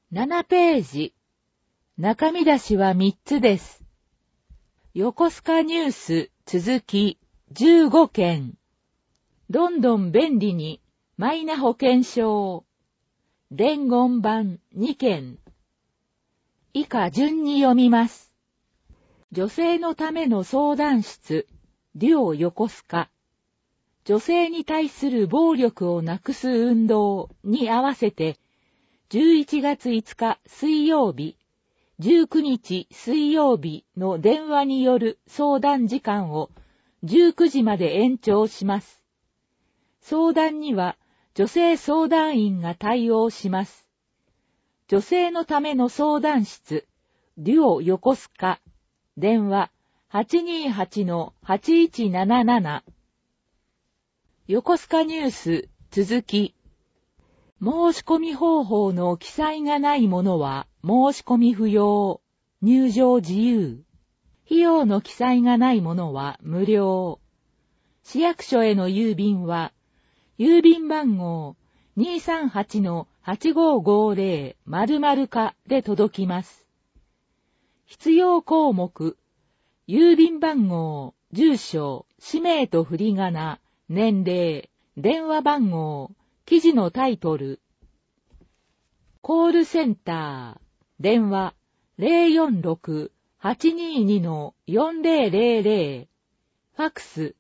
7ページ。中身出しは3つです。横須賀ニュース続き15件。どんどん便利にマイナ保険証。伝言版2件。以下順に読みます。女性のための相談室、デュオ横須賀。女性に対する暴力をなくす運動に合わせて、11月5日水曜日、19日水曜日の電話による相談時間を19時まで延長します。相談には女性相談員が対応します。女性のための相談室、デュオ横須賀。電話 828-8177。横須賀ニュース続き。申し込み方法の記載がないものは申し込み不要。入場自由。費用の記載がないものは無料。市役所への郵便は、郵便番号 238-8550-00 課で届きます。必要項目、郵便番号、住所、氏名と振り仮名、年齢、電話番号、記事のタイトル。コールセンター、電話 046-822-4000、ファックス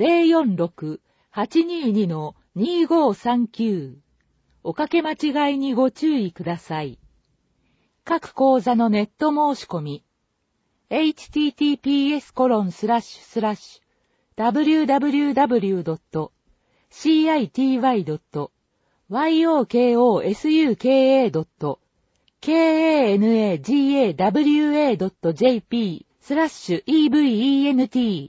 046-822-2539。おかけ間違いにご注意ください。各講座のネット申し込み。https://www.cytyway.syokagawa.jp/event。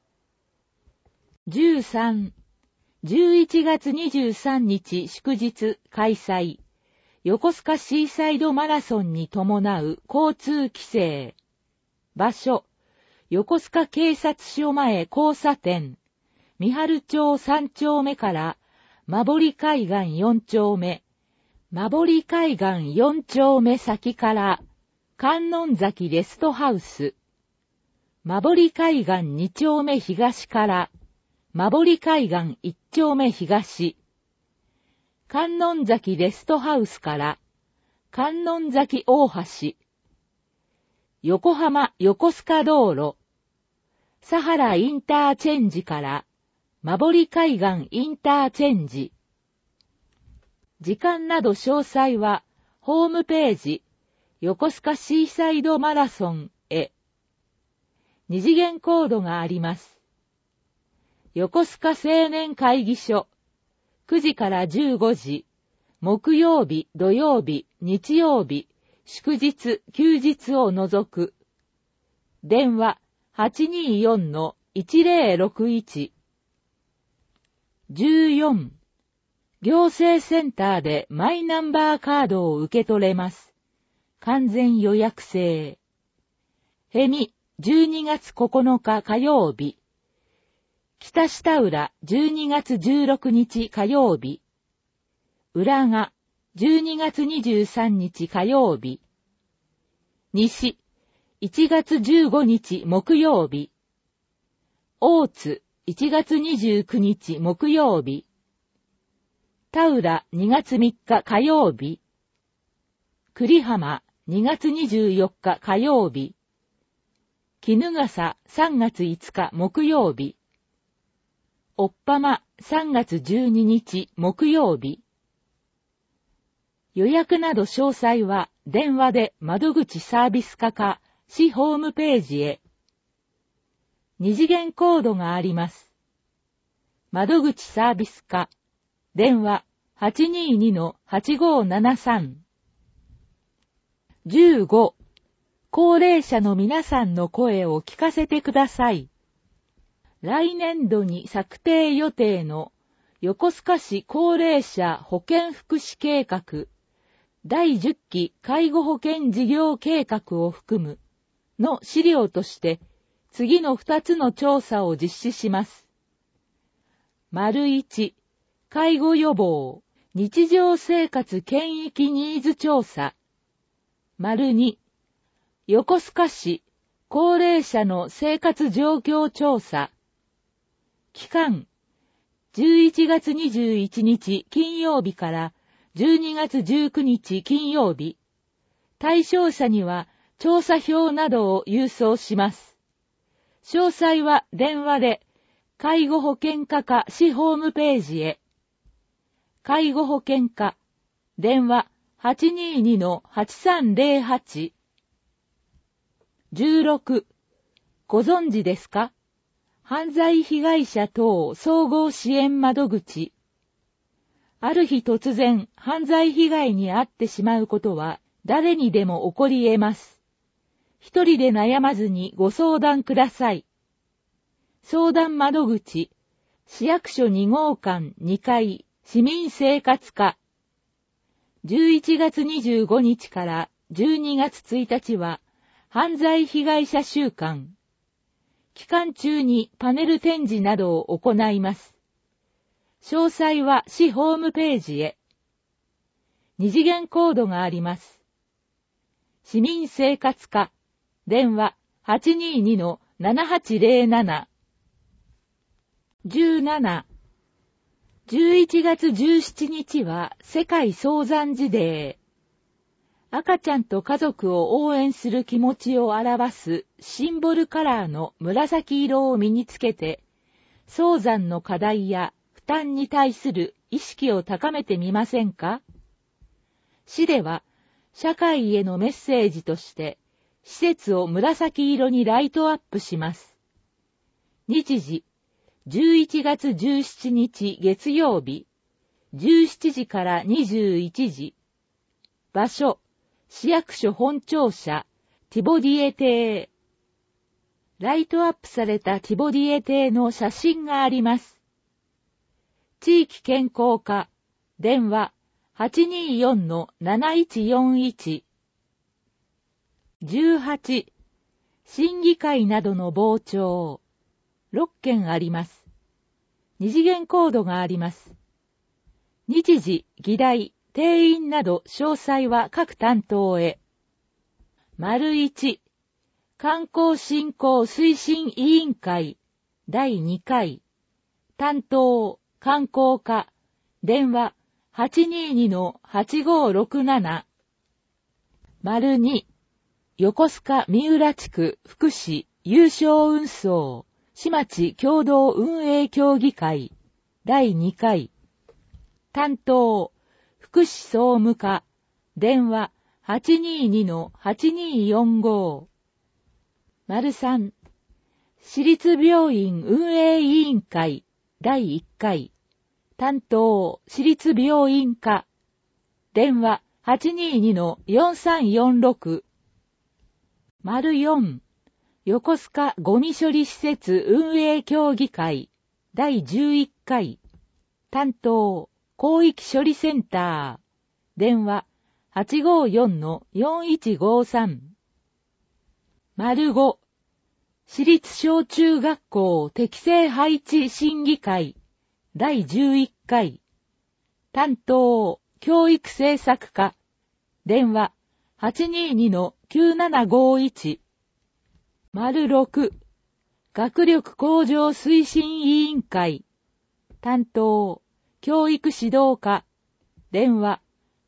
13、11月23日祝日開催。横須賀シーサイドマラソンに伴う交通規制。場所、横須賀警察署前交差点。三春町3丁目から馬堀海岸4丁目。馬堀海岸4丁目先から観音崎レストハウス。馬堀海岸2丁目東から馬堀海岸1丁目東。観音崎レストハウスから観音崎大橋。横浜横須賀道路。佐原インターチェンジから馬堀海岸インターチェンジ。時間など詳細はホームページ横須賀シーサイドマラソンへ。二次元コードがあります。横須賀青年会議所。9時から15時。木曜日、土曜日、日曜日、祝日、休日を除く。電話 824-1061。14。行政センターでマイナンバーカードを受け取れます。完全予約制。へみ、12月9日火曜日。北下浦、12月16日火曜日。浦賀、12月23日火曜日。西、1月15日木曜日。大津、1月29日木曜日。田浦、2月3日火曜日。栗浜、2月24日火曜日。衣笠、3月5日木曜日。おっぱま、3月12日木曜日。予約など詳細は電話で窓口サービス課か市ホームページへ。二次元コードがあります。窓口サービス課。電話 822-8573。15。高齢者の皆さんの声を聞かせてください。来年度に策定予定の横須賀市高齢者保健福祉計画第10期介護保険事業計画を含むの資料として次の2つの調査を実施します。1、介護予防、日常生活圏域ニーズ調査。 2、横須賀市高齢者の生活状況調査。期間、11月21日金曜日から12月19日金曜日。対象者には調査票などを郵送します。詳細は電話で介護保険課か市ホームページへ。介護保険課、電話 822-8308。16、ご存知ですか？犯罪被害者等総合支援窓口。ある日突然犯罪被害に遭ってしまうことは誰にでも起こり得ます。一人で悩まずにご相談ください。相談窓口、市役所2号館2階、市民生活課。11月25日から12月1日は、犯罪被害者週間。期間中にパネル展示などを行います。詳細は市ホームページへ。二次元コードがあります。市民生活課、電話 822-7807。17、11月17日は世界早産児デー。赤ちゃんと家族を応援する気持ちを表すシンボルカラーの紫色を身につけて、早産の課題や負担に対する意識を高めてみませんか？市では、社会へのメッセージとして、施設を紫色にライトアップします。日時、11月17日月曜日、17時から21時。場所、市役所本庁舎、ティボディエ邸。ライトアップされたティボディエ邸の写真があります。地域健康課、電話 824-7141。18、審議会などの傍聴。6件あります。二次元コードがあります。日時、議題、定員など詳細は各担当へ。1、観光振興推進委員会第2回。担当、観光課、電話 822-8567。2、横須賀三浦地区福祉有償運送市町共同運営協議会第2回。担当、福祉総務課、電話 822-8245。3、市立病院運営委員会第1回。担当、市立病院課、電話 822-4346。4、横須賀ゴミ処理施設運営協議会第11回。担当、広域処理センター。電話 854-4153。5、市立小中学校適正配置審議会第11回。担当、教育政策課。電話 822-9751。6、学力向上推進委員会。担当、教育指導課。電話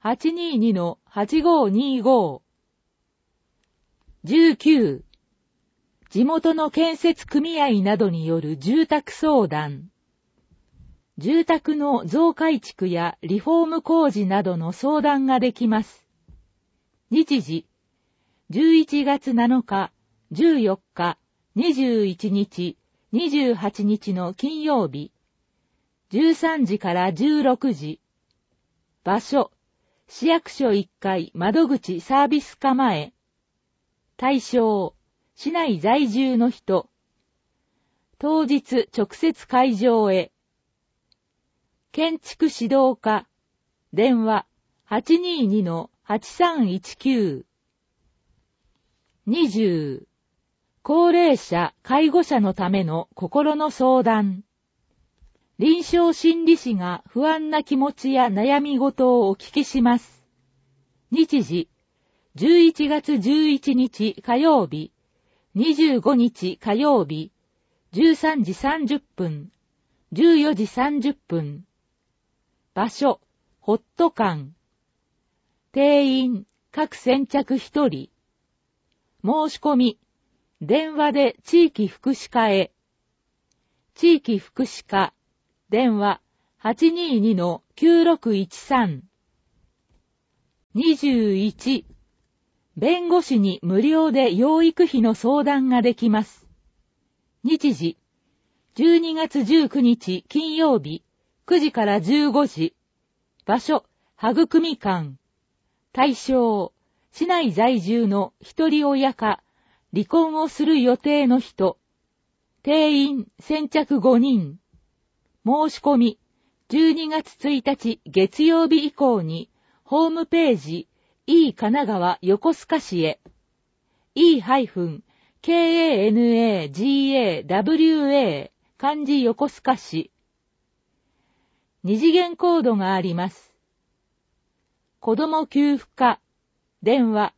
822-8525。19、地元の建設組合などによる住宅相談。住宅の増改築やリフォーム工事などの相談ができます。日時、11月7日、14日、21日、28日の金曜日、13時から16時。場所、市役所1階窓口サービス課前。対象、市内在住の人。当日直接会場へ。建築指導課。電話 822-8319。20、高齢者、介護者のための心の相談。臨床心理士が不安な気持ちや悩み事をお聞きします。日時、 11月11日火曜日、25日火曜日、13時30分、14時30分。場所、ホット館。定員、各先着1人。申し込み、電話で地域福祉課へ。地域福祉課、電話 822-9613。21、弁護士に無料で養育費の相談ができます。日時、12月19日金曜日、9時から15時。場所、育み館。対象、市内在住の一人親か、離婚をする予定の人。定員、先着5人。申し込み、12月1日月曜日以降に、ホームページ、E 神奈川横須賀市へ。E-KANAGAWA 漢字横須賀市。二次元コードがあります。子ども給付課。電話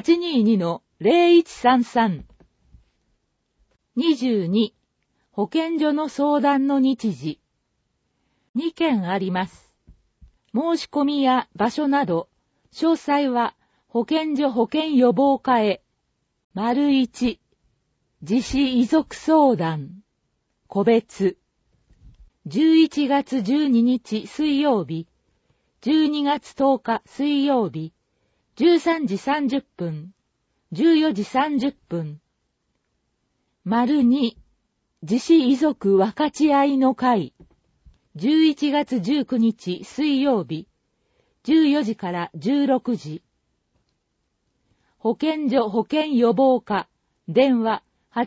822-0133。22、保健所の相談の日時。2件あります。申し込みや場所など、詳細は保健所保健予防課へ。1、自死遺族相談。個別。11月12日水曜日、12月10日水曜日、13時30分、14時30分。2、自死遺族分かち合いの会。11月19日水曜日、14時から16時。保健所保健予防課、電話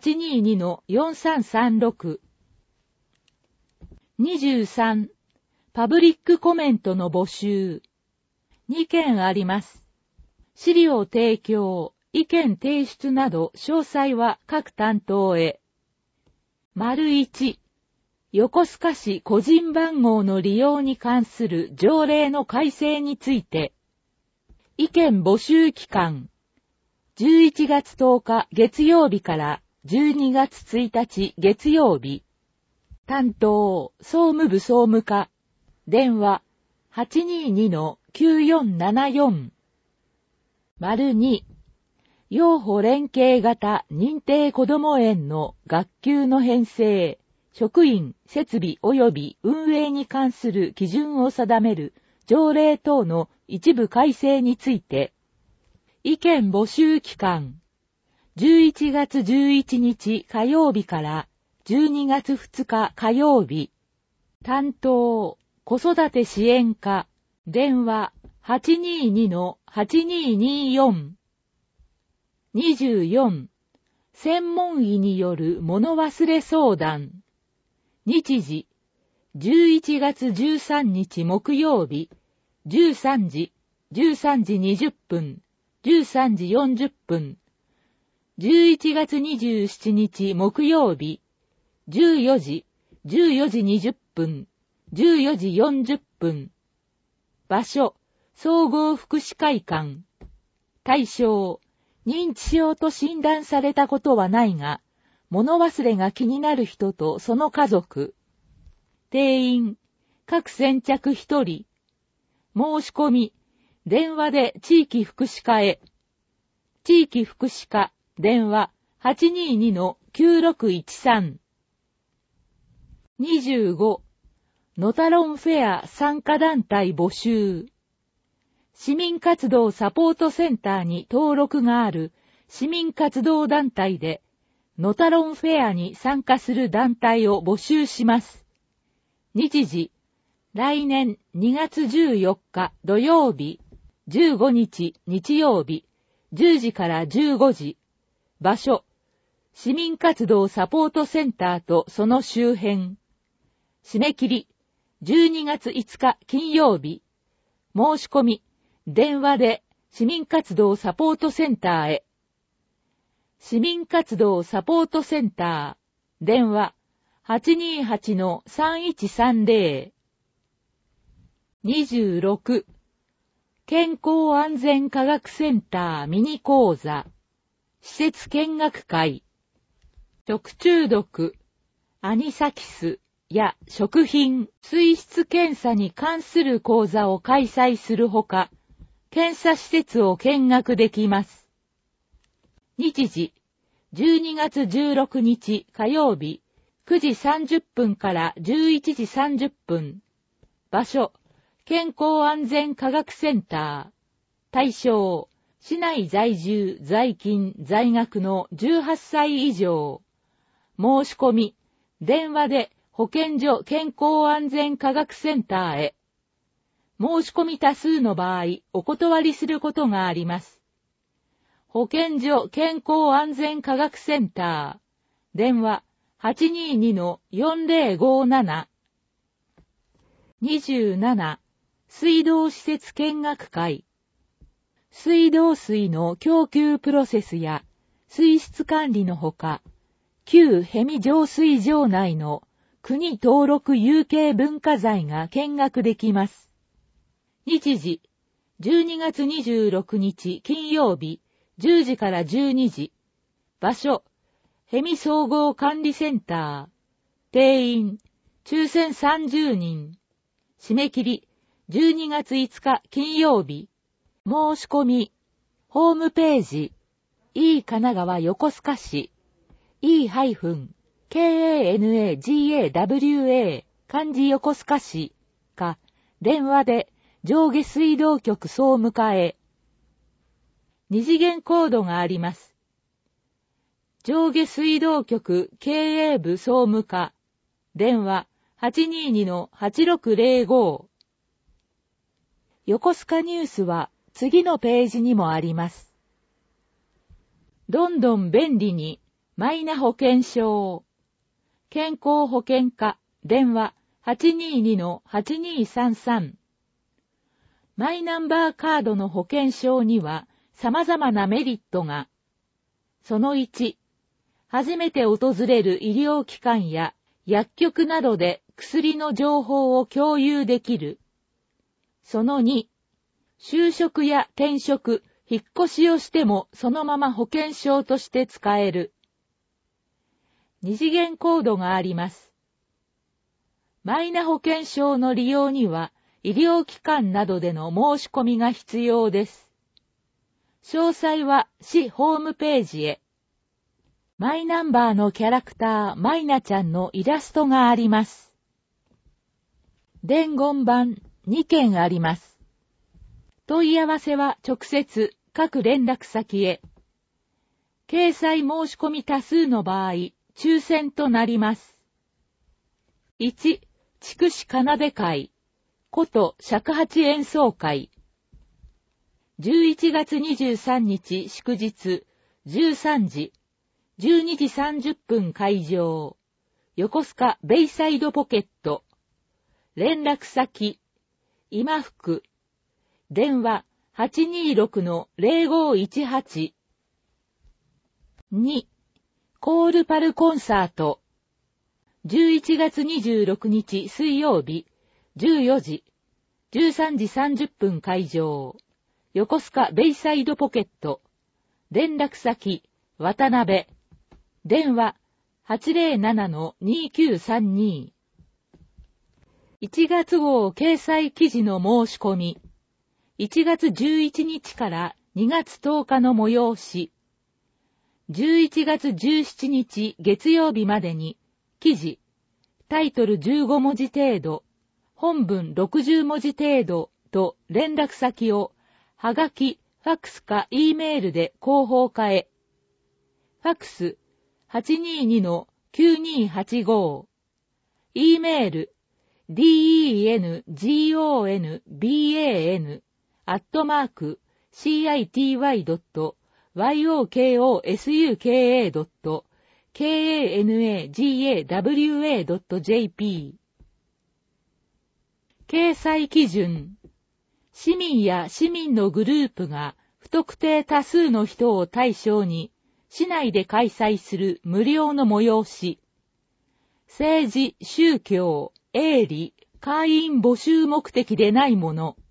822-4336。23、パブリックコメントの募集。2件あります。資料提供、意見提出など詳細は各担当へ。1、横須賀市個人番号の利用に関する条例の改正について。意見募集期間。11月10日月曜日から12月1日月曜日。担当、総務部総務課。電話、822-9474。2、幼保連携型認定こども園の学級の編成、職員、設備及び運営に関する基準を定める条例等の一部改正について。意見募集期間。11月11日火曜日から12月2日火曜日。担当、子育て支援課。電話、822-8224。24、専門医による物忘れ相談。日時、11月13日木曜日、13時、13時20分、13時40分。11月27日木曜日、14時、14時20分、14時40分。場所、総合福祉会館。対象、認知症と診断されたことはないが、物忘れが気になる人とその家族。定員、各先着1人。申し込み、電話で地域福祉課へ。地域福祉課、電話 822-9613。25、のたろんフェア参加団体募集。市民活動サポートセンターに登録がある市民活動団体で、のたろんフェアに参加する団体を募集します。日時、来年2月14日土曜日、15日日曜日、10時から15時。場所、市民活動サポートセンターとその周辺。締め切り、12月5日金曜日。申し込み、電話で市民活動サポートセンターへ。市民活動サポートセンター、電話 828-3130。26、 健康安全科学センターミニ講座、施設見学会、食中毒、アニサキスや食品、水質検査に関する講座を開催するほか、検査施設を見学できます。日時、12月16日火曜日、9時30分から11時30分。場所、健康安全科学センター。対象、市内在住、在勤、在学の18歳以上。申し込み、電話で保健所健康安全科学センターへ。申し込み多数の場合、お断りすることがあります。保健所健康安全科学センター。電話、822-4057。27、水道施設見学会。水道水の供給プロセスや水質管理のほか、旧氷見浄水場内の国登録有形文化財が見学できます。日時、12月26日金曜日、10時から12時。場所、氷見総合管理センター。定員、抽選30人。締め切り、12月5日金曜日。申し込み、ホームページ、E 神奈川横須賀市、E-KANAGAWA 漢字横須賀市か、電話で上下水道局総務課へ。二次元コードがあります。上下水道局経営部総務課、電話822-8605。横須賀ニュースは次のページにもあります。どんどん便利にマイナ保険証。健康保険課、電話822-8233。マイナンバーカードの保険証には様々なメリットが。その1、初めて訪れる医療機関や薬局などで薬の情報を共有できる。その2、就職や転職、引っ越しをしてもそのまま保険証として使える。二次元コードがあります。マイナ保険証の利用には医療機関などでの申し込みが必要です。詳細は市ホームページへ。マイナンバーのキャラクターマイナちゃんのイラストがあります。伝言板2件あります。問い合わせは直接各連絡先へ。掲載申し込み多数の場合、抽選となります。1、筑紫奏で会、こと尺八演奏会。11月23日祝日、13時、12時30分会場。横須賀ベイサイドポケット。連絡先、今福。電話、826-0518。2、コールパルコンサート。11月26日水曜日、14時、13時30分会場。横須賀ベイサイドポケット。連絡先、渡辺。電話、807-2932。1月号掲載記事の申し込み。1月11日から2月10日の催し。11月17日月曜日までに、記事、タイトル15文字程度、本文60文字程度と連絡先を、はがき、ファックスか E メールで広報課へ。ファックス、822-9285。E メール、dengon.city.yokosuka.kanagawa.jp。掲載基準。市民や市民のグループが不特定多数の人を対象に市内で開催する無料の催し。政治、宗教、営利、会員募集目的でないもの。